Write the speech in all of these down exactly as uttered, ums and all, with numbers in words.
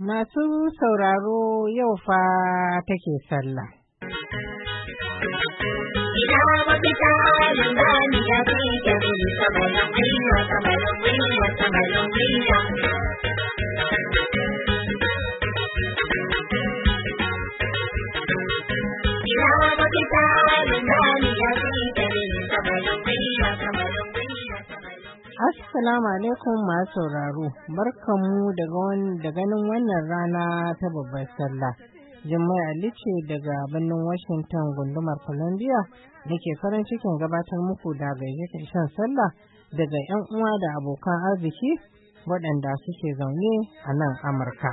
Masu sauraro yau fa take sallah. Ina mafita linzami ya fi kyau samarin gwiwa samarin gwiwa samarin gwiwa. Ina mafita linzami ya fi kyau samarin gwiwa samarin gwiwa. Assalamu alaikum masu sauraro, barkanmu da ganin wannan rana ta babbar sallah. Jummai Ali ce daga birnin Washington gundumar Columbia da ke farin cikin gabatar muku da gaishe shan sallah daga 'yan uwa da abokan arziki waɗanda suke zaune a nan Amurka.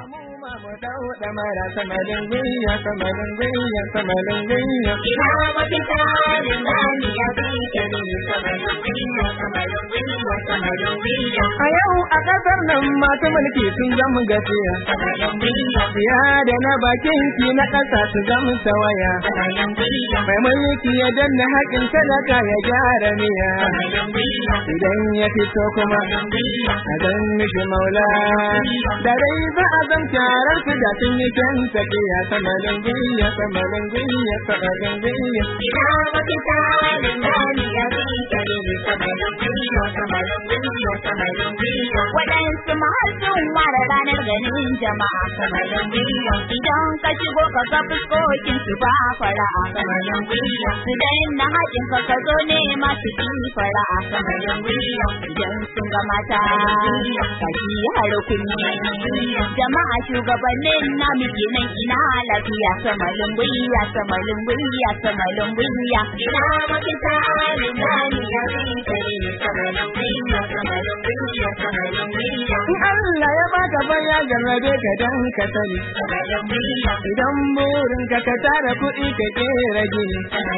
A yau a ƙasar nan masu mulki sun zama gafiya, siya da na bakin ki na ƙasa su zama tawaya, mai mulki ya danna haƙin talaka ya gyara miya, idan ya fito kuma a zan mishi maula, da rai za a zan kyarar su da sun yi kyan tafiya, samalin gwiya, samalin gwiya, samalin gwiya. Ina mafita linzami ya fi kyau samalin gwiya, samalin gwiya, samalin gwiwa. Waɗansu mahaifin mara ranar ganin jama'a samalin gwiwa. Idan ka shigo ka ga fuskokin su ba fara'a samalin gwiwa. Su daina haƙin ka ka zo ne masu ƙi fara'a samalin gwiwa. Idan sun ga mata ka ji har kunni. Jama'a shugabannin na muke nan ina lafiya samalin gwiwa, samalin gwiwa, samalin gwiwa. Ina mafita linzami ya fi kyau samalin gwiwa, samalin gwiwa, samalin gwiwa. In Allah ya baka baya jarrabe ka dan ka sani, idan burin ka ka tara kuɗi ka kera gini,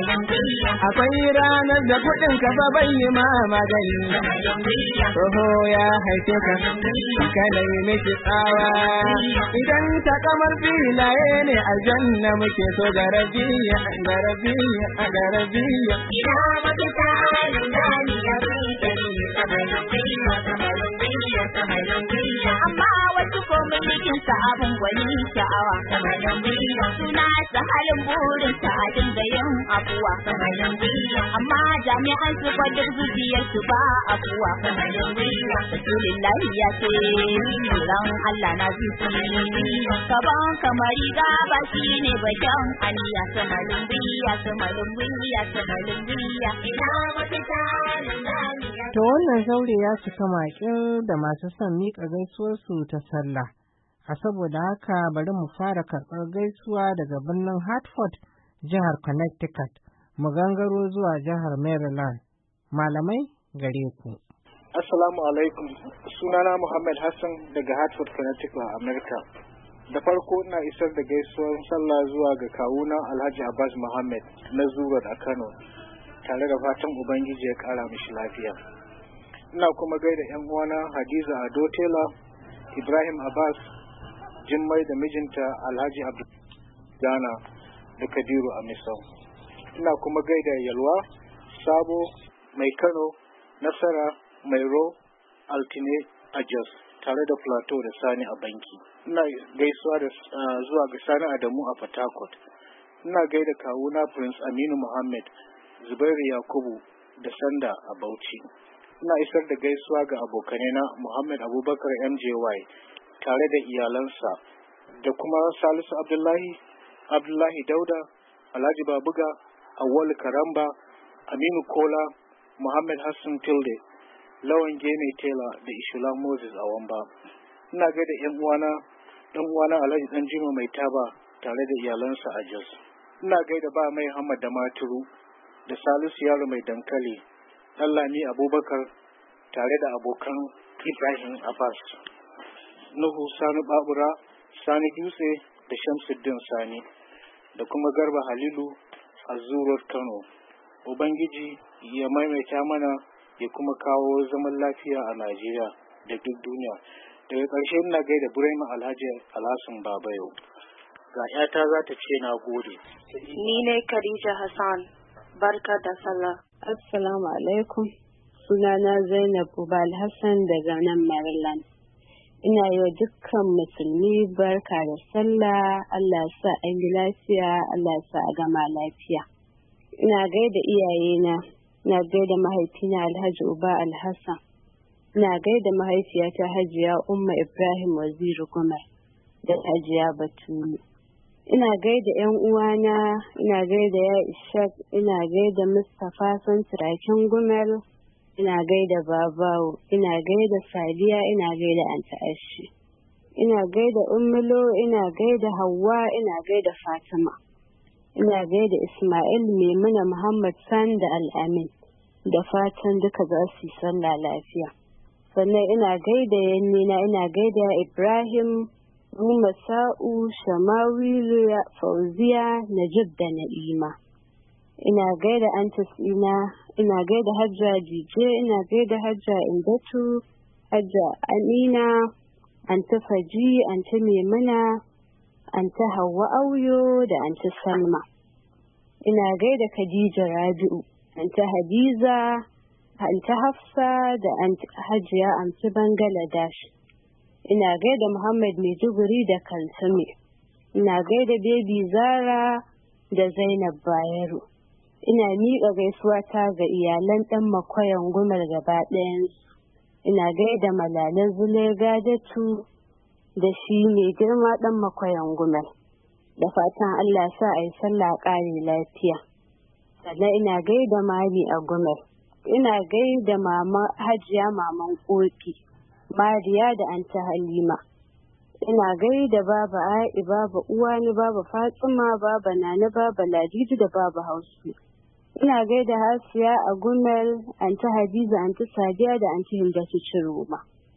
akwai ranar da kuɗin ka fa bai yi ma magani. Tsoho ya haife ka kana yi miki tsawa, idan ta kamar filaye ne aljanna muke so garabiya garabiya garabiya. Ina mafita linzami ya fi kyau samalin gwiwa, samalin gwiwa, samalin gwiwa. Amma wasu ko mulkin sa abin gwani sha'awa samalin gwiwa. Suna sa halin burin sa a dinga yin abuwa samalin gwiwa. Amma jami'an su kwadar zuciyar su ba abuwa samalin gwiwa. Rasulullahi ya ce ran Allah na zuci kaban kamar riga ba shi ne bajan aniya samalin gwiwa, samalin gwiwa, samalin gwiwa. Ina mafita linzami ya To wannan zaure ya cika maƙil da masu son miƙa gaisuwarsu ta sallah. A saboda haka bari mu fara karɓar gaisuwa daga birnin Hartford, jihar Connecticut, mu gangaro zuwa jihar Maryland. Malamai gare ku. Assalamu alaikum, sunana Muhammad Hassan daga Hartford, Connecticut, America. Da farko ina isar da gaisuwar sallah zuwa ga kawuna Alhaji Abbas Muhammad na Zurat a Kano, tare da fatan Ubangiji ya ƙara mishi lafiya. Ina kuma gaida ‘yan uwana Hadiza Ado Tela, Ibrahim Abbas, Jimmai da mijinta Alhaji Abdul Dana da Kabiru a Misau. Ina kuma gaida Yalwa, Sabo, Mai Kano, Nasara, Mairo, Altine a Jos, tare da Plateau da Sani a Banki. Ina gaisuwa da zuwa ga Sani Adamu a Port Harcourt. Ina gaida kawuna Prince Aminu Muhammad, Zubairu Yakubu da Sanda a Bauchi. Ina isar da gaisuwa ga abokanena Muhammad Abubakar M J Y tare da iyalansa, da kuma Salisu Abdullahi, Abdullahi Dauda, Alhaji Babuga, Awwal Karamba, Aminu Kola, Muhammad Hassan Tilde, Lawan Gene Taylor da Ishula Moses a Wamba. Ina gaida ƴan uwana, ɗan uwana Alhaji Danjima Mai Taba tare da iyalansa a Jos. Ina gaida ba mai Hamad da Maturu da Salisu Yaro Mai Dankali, Lami Abubakar tare da abokan Ibrahim Abbas, Nuhu Sani Babura, Sani Dutse da Shamsuddin Sani, da kuma Garba Halilu a Zurar Kano. Ubangiji ya maimaita mana ya kuma kawo zaman lafiya a Najeriya da duk duniya. Daga ƙarshe ina gaida Burema Alhaji Alhassan Babayo. Ga ‘yata za ta ce na gode. Ni ne Khadija Hassan. Barka da sallah. Assalamu alaikum. Sunana Zainab Ubal Hassan daga nan Maryland. Ina yi wa dukkan musulmi barka da sallah, Allah sa an yi lafiya, Allah sa a gama lafiya. Ina gaida iyayena, ina gaida mahaifina Alhaji Uba Alhassan, ina gaida mahaifiyata Hajiya Umma Ibrahim Waziri Gumar da Hajiya Batulu. Ina gaida ‘yan uwana, ina gaida ya Ishaq, ina gaida Mustapha Santirakin Gumar, ina gaida Babawo, ina gaida Sadiya, ina gaida Anta Ashi, ina gaida Ummulo, ina gaida Hauwa, ina gaida Fatima, ina gaida Ismail, Maimuna, Muhammad Sani da Al'amin, da fatan duka za su yi sallah lafiya. Sannan ina gaida yannina, ina gaida Ibrahim, Ruma Sa'u, Shamawilu, Fauziya, Najib da Na'ima. Ina gaida Antis ina, ina gaida Hajja Dije, ina gaida Hajja Indatu, Hajja Amina, Anta Faji, Anta Maimuna, Anta Hauwa Auyo da Anta Salma. Ina gaida Khadija Rabi'u, Anta Hadiza, Anta Hafsa da Anta Hajiya Amsi Bangladesh. Ina gaida Muhammad Maiduguri da Kalsumi. Ina gaida Baby Zara da Zainab Bayero. Ina miƙa gaisuwa ta ga iyalan ɗan Makwayan Gumar gaba ɗayansu. Ina gaida Malalan Zulega Datu da shi ne girma ɗan Makwayan Gumar. Da fatan Allah sa a yi sallah ƙare lafiya. Sannan ina gaida Mami a Gumar. Ina gaida Mama Hajiya Maman Koki, Mariya da Anta Halima. Ina gaida Baba Ai, Baba Uwani, Baba Fatima, Baba Nana, Baba Ladidi da Baba Hausu. Ina gaida Hasiya a Gumel, Anta Hadiza, Anta Sadiya da Anta Hindatu Ciroma.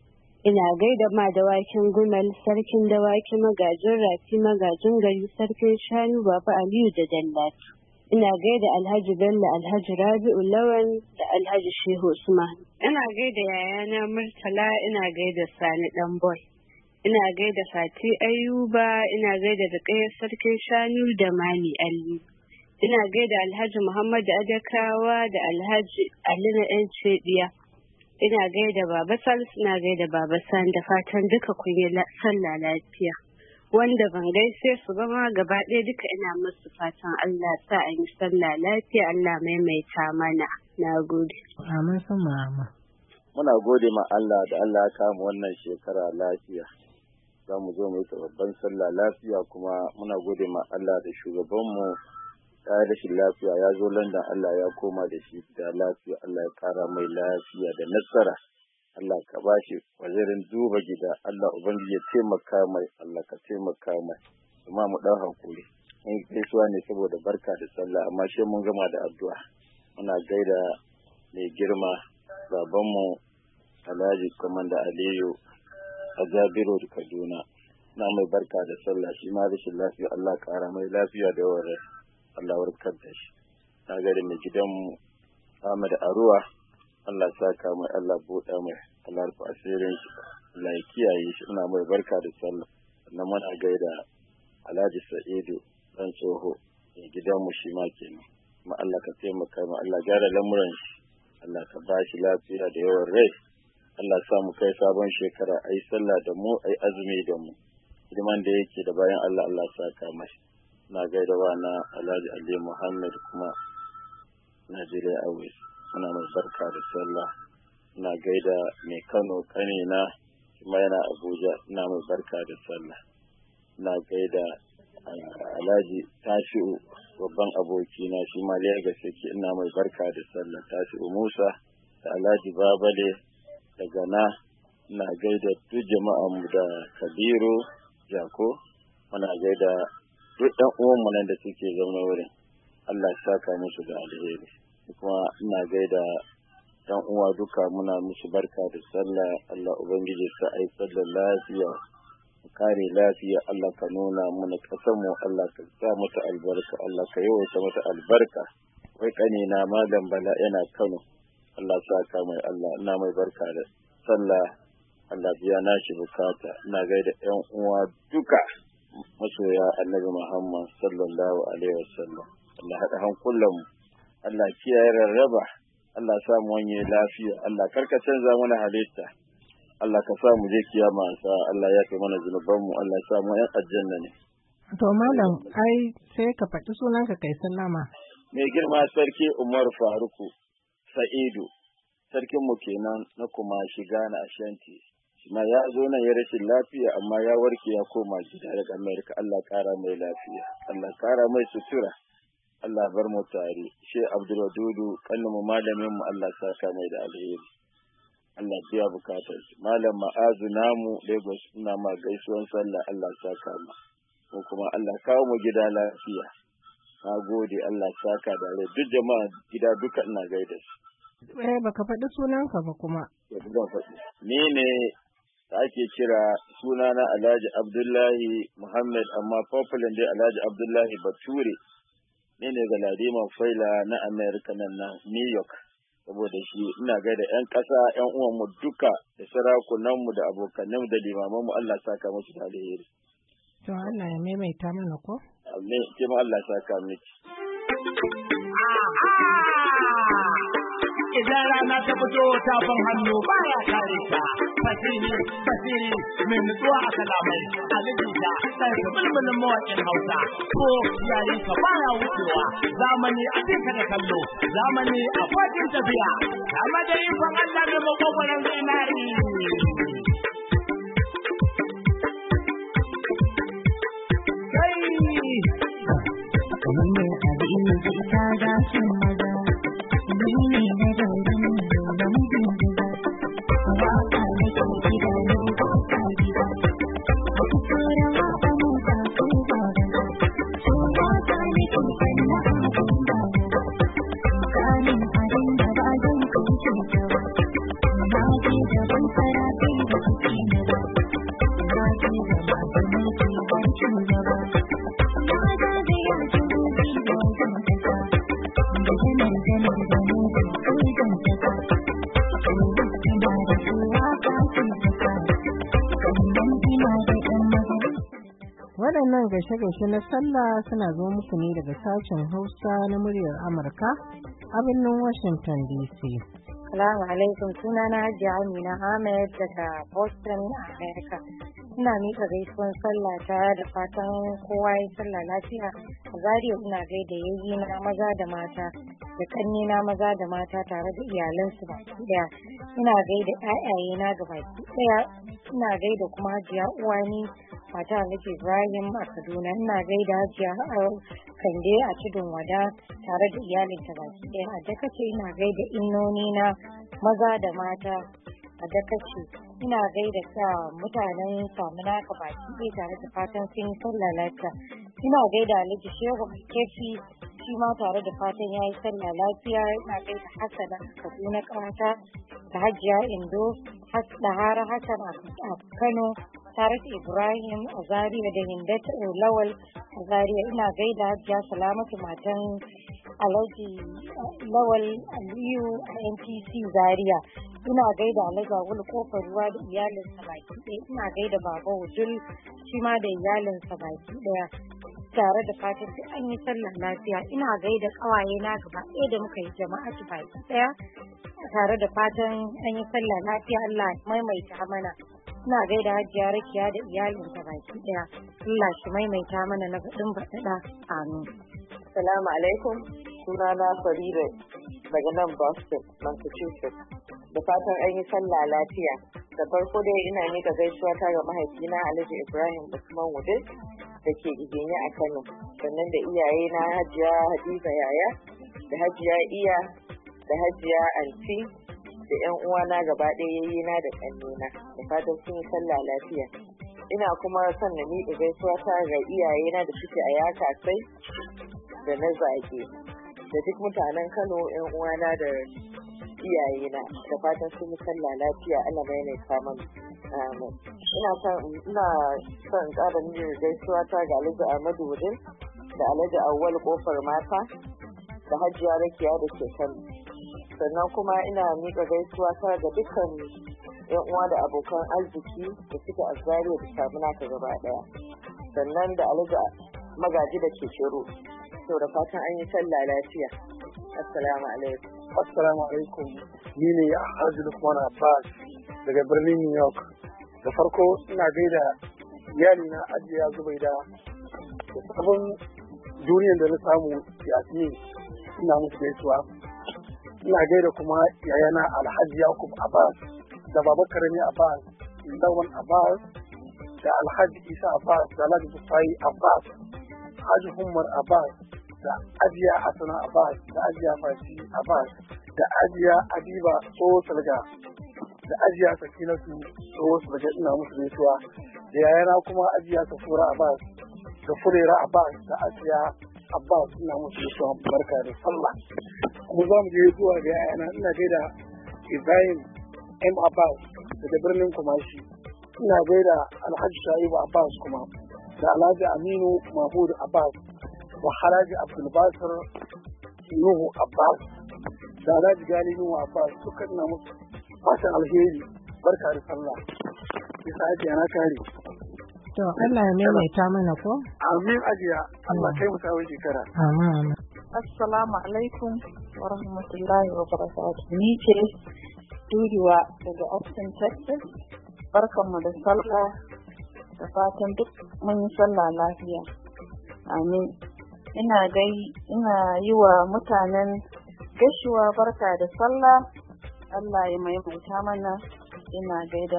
Ina gaida ma dawakin Gumel, Sarkin Dawaki, Magajin Rafi, Magajin Gari, Sarkin Shanu, Baba Aliyu da Dallatu. Ina gaida Alhaji Bello, Alhaji Rabi'u Lawan da Alhaji Shehu Usman. Ina gaida yayana Murtala, ina gaida Sani Ɗanboy. Ina gaida Fati Ayuba, ina gaida da Ƙayar Sarkin Shanu da Mani Ali. Ina gaida Alhaji Muhammadu Adakawa da Alhaji Ali na ‘yan Cediya. Ina gaida Baba Salisu, ina gaida Baba Sani da fatan duka kun yi sallah lafiya. Wanda ban gaishe su ba ma gaba ɗaya duka ina musu fatan Allah sa a yi sallah lafiya, Allah maimaita mana. Na gode. Amin sama ama. Muna gode ma Allah da Allah ya kama wannan shekara lafiya. Za mu zo mu yi babban sallah lafiya, kuma muna gode ma Allah da shugabanmu ya yi rashin lafiya ya zo London, Allah ya koma da shi da lafiya, Allah ya kara mai lafiya da nasara. Allah ka ba shi wazirin duba gida, Allah Ubangiji ya taimaka mai, Allah ka taimaka mai, kuma mu ɗan hankuri. In gaisuwa ne saboda barka da sallah, amma shi mun gama da addu'a. Muna gaida mai girma babanmu Alhaji Komanda Aliyu a Jabiru da Kaduna. Na mai barka da sallah, shi ma rashin lafiya, Allah ƙara mai lafiya da yawan rai, Allah warkar da shi. Na gaida mai gidanmu Ahmad Aruwa, Allah saka mai, Allah buɗa mai, Allah rufe asirin shi, Allah ya kiyaye shi. Ina mai barka da sallah. Sannan muna gaida Alhaji Sa'idu ɗan tsoho, mai gidanmu shi ma kenan. Ma Allah ka taimaka ma, Allah gyara lamuran shi, Allah ka ba shi lafiya da yawan rai. Allah sa mu kai sabon shekara, ayi sallah da mu, ayi azumi da mu. Hidiman da yake da bayan Allah, Allah saka mai. Na gaida wa na Alhaji Ali Muhammad kuma Najeriya Airways. Muna mai barka da sallah. Ina gaida mai Kano kanina kuma yana Abuja, ina mai barka da sallah. Ina gaida Alhaji Tashi'u babban abokina shi ma Lagos yake, ina mai barka da sallah. Tashi'u Musa da Alhaji Babale daga na. Ina gaida duk jama'an mu da Kabiru Jako. Muna gaida duk ɗan uwanmu nan da suke zaune wurin. Allah ya saka musu da alheri. Kuma ina gaida ɗan uwa duka, muna musu barka da sallah. Allah Ubangiji sa ai sallar lafiya, kare lafiya. Allah ka nuna mana ƙasar mu, Allah ka sa mata albarka, Allah ka yawaita mata albarka. Wai kanina Malam Bala yana Kano, Allah saka mai, Allah ina mai barka da sallah. Allah biya nashi bukata. Ina gaida ƴan uwa duka masoya Annabi Muhammad sallallahu alaihi wasallam. Allah haɗa hankulan mu, Allah kiyaye rarraba, Allah sa mu wanye lafiya, Allah karka canza mana halitta, Allah ka sa mu je kiyama sa Allah ya kai mana zunuban mu Allah ya sa mu yan aljanna ne. To malam ai sai ka faɗi sunanka kai sallama. Mai girma sarki Umar Faruku Sa'idu sarkin mu kenan na kuma shiga na Ashanti. Ma ya zo nan ya rashin lafiya amma ya warke ya koma gida daga Amerika. Allah kara mai lafiya, Allah kara mai sutura, Allah bar mu tare. She Abdul Wadudu kannin mu malamin mu Allah saka mai da alheri. Allah biya bukatar shi. Malam Ma'azu namu Lagos ina ma gaisuwan sallah Allah saka mu. Ko kuma Allah kawo mu gida lafiya. Na gode Allah saka da rai. Duk jama'a gida duka ina gaida su. Eh baka faɗi sunanka ba kuma. Ni ne da ake kira sunana Alhaji Abdullahi Muhammad amma popular dai Alhaji Abdullahi Bature. Ni ne ga Ladiman Faila na America nan na New York. Saboda shi ina gaida ƴan ƙasa ƴan uwanmu duka da sarakunanmu da abokananmu da limamanmu Allah saka musu da alheri. To Allah ya maimaita mana ko? Amin, kuma Allah saka miki. Idan rana ta fito tafin hannu baya kare ta, fasiri fasiri mai nutsuwa a kalamai, alijita sai ka bulbulin mawaƙin Hausa ko yayin ka baya wucewa, zamani a dinka da kallo, zamani a fatin tafiya, amma da ikon Allah da makogoron zinari. Kai! Wani abin da ita za su maza. Ni ne na daurin domin dindiga, waka da ke gida ne ba ta gida, wata tsoron waka mun ta ko ba da so waka ne ke sanna abin ba da kanin abin da ba zan kauce ta ba, na je da ban fara sai da kuke na ba, na je da masu mulki ban shugaba, na zagaya jihohi da wajen kasa, da janar janar da waɗannan gaishe-gaishe na sallah suna zo muku ne daga sashen Hausa na muryar Amurka a birnin Washington D C. Salamu alaikum, sunana Hajiya Amina Ahmed daga Boston, America. Ina miƙa gaisuwan sallah ta da fatan kowa ya sallah lafiya. A Zaria ina gaida yayi na maza da mata da kanni na maza da mata tare da iyalansu baki daya. Ina gaida ƴaƴaye na gabaki daya. Ina gaida kuma Hajiya Uwani mata Alhaji Ibrahim a Kaduna. Ina gaida Hajiya Kande a Tudun Wada tare da iyalinta baki daya. A Dakace ina gaida innoni na maza da mata a Dakace. Ina gaida sa mutanen Samina ka baki ɗaya tare da fatan sun yi sallah lafiya. Ina gaida Alhaji Shehu Kefi shi ma tare da fatan ya yi sallah lafiya. Ina gaida Hassana a Kaduna ƙawata da Hajiya Indo da Hara Hassan a Kano tare da Ibrahim a Zaria da Hindata Lawal a Zaria. Ina gaida Hajiya Salamatu matan Alhaji Lawal Aliyu a N T C Zaria. Ina gaida Alhaji Awul Kofar Ruwa da iyalinsa baki ɗaya. Ina gaida Baba Wudul shi ma da iyalinsa baki ɗaya tare da fatan duk an yi sallah lafiya. Ina gaida ƙawaye na gaba ɗaya da muka yi jama'atu baki ɗaya tare da fatan an yi sallah lafiya. Allah maimaita mana. Ina gaida Hajiya Rakiya da iyalinta baki ɗaya. Allah shi maimaita mana na gaɗin baɗaɗa. Amin. Assalamu alaikum. Sunana Farida daga nan Boston, Massachusetts. Da fatan an yi sallah lafiya. Da farko dai ina miƙa gaisuwa ta ga mahaifina Alhaji Ibrahim Usman Wudil da ke Igenya a Kano. Sannan da iyaye na Hajiya Hadiza Yaya da Hajiya Iya da Hajiya Anti da ƴan uwana gaba ɗaya yayyina da ƙannena. Da fatan sun yi sallah lafiya. Ina kuma son na miƙa gaisuwa ta ga iyayena da suke a Yaka sai da na Zage da duk mutanen Kano ƴan uwana da iyayena da fatan sun yi sallah lafiya. Allah mai ne samun amin. Ina son ina son ƙara mini gaisuwa ta ga Alhaji Ahmadu Wudil da Alhaji Awwal Kofar Mata da Hajiya Rakiya da ke Kano. Sannan kuma ina miƙa gaisuwa ta ga dukkan ƴan uwa da abokan arziki da suke a Zaria da Samina ta gaba ɗaya. Sannan da Alhaji Magaji da ke Shiru. To da fatan an yi sallah lafiya. Assalamu alaikum. Assalamu alaikum. Ni ne Alhaji Lukman Abbas daga birnin New York. Da farko ina gaida iyalina Ajiya Zubaida da sabon duniyar da na samu Yasmin, ina musu gaisuwa. Ina gaida kuma yayana Alhaji Yakub Abbas da Baba Karami Abbas, Lawan Abbas da Alhaji Isa Abbas da Alhaji Bufai Abbas, Haji Umar Abbas da Ajiya Hassana Abbas da Ajiya Fati Abbas da Ajiya Adiba Tsoho Salga da Ajiya Sakinatu Tsoho Salga, ina musu gaisuwa. Da yayana kuma Ajiya Safura Abbas da Furera Abbas da Ajiya Abbas, ina musu gaisuwa, barka da sallah. Kuma za mu je zuwa ga yayana, ina gaida Ibrahim M Abbas daga birnin Kumashi, ina gaida Alhaji Shaibu Abbas kuma da Alhaji Aminu Mahmud Abbas da Alhaji Abdulbasir Nuhu Abbas da Alhaji Gali Nuhu Abbas, dukkan ina musu fatan alheri, barka da sallah. Isa ajiya na kare. To Allah ya maimaita mana ko? Amin ajiya, Allah kai mu sawo shekara. Amin. Assalamu alaikum wa rahmatullahi wa barakatuh. Ni ce Duduwa daga Austin, Texas. Barkanmu da sallah, da fatan duk mun yi sallah lafiya. Amin. Ina gai ina yi wa mutanen gaisuwa barka da sallah. Allah ya maimaita mana. Ina gaida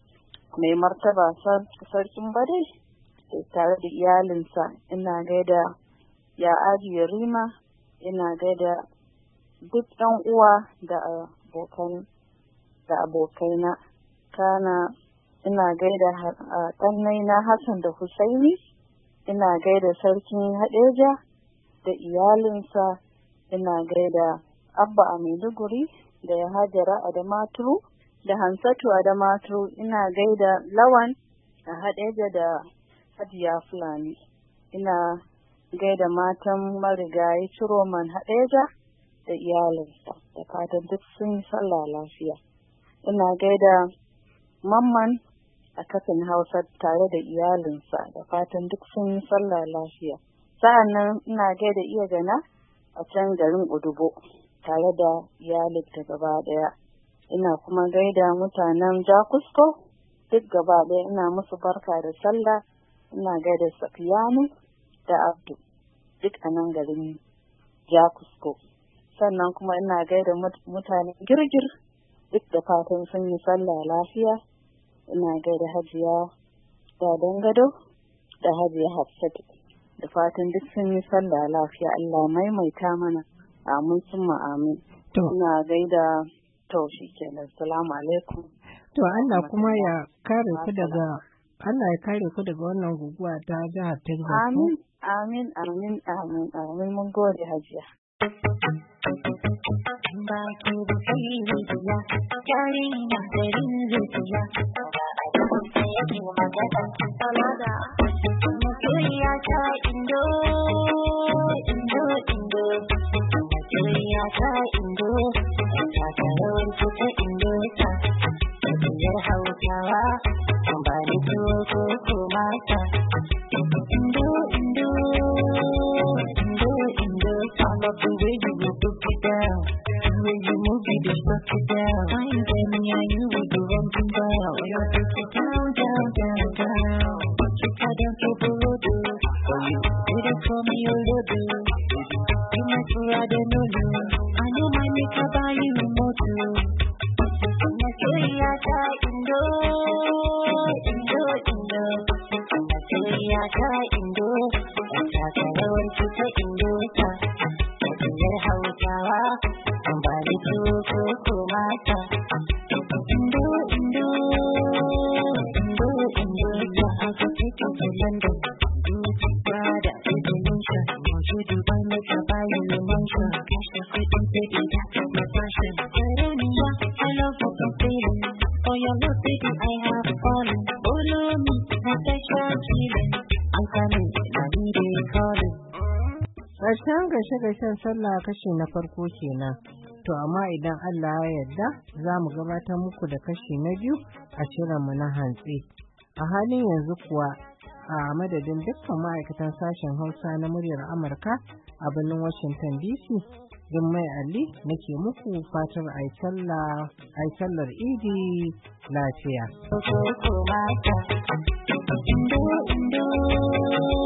mai martaba sarkin Bade tare da iyalinsa. Ina gaida ya Aji Yarima. Ina gaida duk ɗan uwa da abokan da abokaina. Kana ina gaida ƙannaina Hassan da Husaini. Ina gaida sarkin Hadeja da iyalinsa. Ina gaida Abba a Maiduguri da ya Hajara a Damaturu da Hansatu a Damaturu. Ina gaida Lawan a Hadeja da Hadiya Fulani. Ina gaida matan marigayi Ciroman Hadeja da iyalinsa, da fatan duk sun yi sallah lafiya. Ina gaida Mamman a kafin Hausa tare da iyalinsa, da fatan duk sun yi sallah lafiya. Sa'annan ina gaida iya gana a can garin Udubo tare da iyalinta gaba daya. Ina kuma gaida mutanen Jakusko duk gaba daya, ina musu barka da sallah. Ina gaida Safiyanu da Abdu duk a nan garin Jakusko. Sannan kuma ina gaida mutanen Girgir duk da fatan sun yi sallah lafiya. Ina gaida Hajiya Dadan Gado da Hajiya Hafsat, da fatan duk sun yi sallah lafiya. Allah maimaita mana, amin summa amin. Ina gaida to shikenan, assalamu alaikum. To Allah kuma ya kare ku daga Allah ya kare ku daga wannan guguwa ta jihar Texas. Amin amin amin amin amin, mun gode Hajiya. Baki da sai zuciya, yarinya garin zuciya, da yake magana talada, masoyiya ta indo, indo, indo, masoyiya ta indo, ta taron ta indo ta, da biyar Hausawa, kan ba ni ko ko mata, indo, indo, indo, indo, I love the way you look it down. When you move it, just suck it down. I ain't telling you, you will do something down. When I take it down, down, down, down. You got down to the road, for you did it for me, you will do. You might rather know you. I know my make up by you more too. I say I got indo, indo, indo. I say I got indo. I got a little to take indo. Biyar Hausawa, an ba ni ko ko mata. Indo, indo, indo, indo, ta aka take to London. Beauty Prada, Indonesia, you Dubai make a buy in the mansion. Cash the freaking baby, that's my passion. Serenia, I love what I'm feeling. For your love, baby, I have fallen. Follow me, Natasha, feeling. I'm coming, I need a calling. Ƙarshen gashe-gashen sallah kashi na farko kenan. To amma idan Allah ya yarda za mu gabatar muku da kashi na biyu a shirinmu na hantsi. A halin yanzu kuwa a madadin dukkan ma'aikatan sashen Hausa na muryar Amurka a birnin Washington D C Jummai Ali nake muku fatar ai sallah ai sallar Idi lafiya.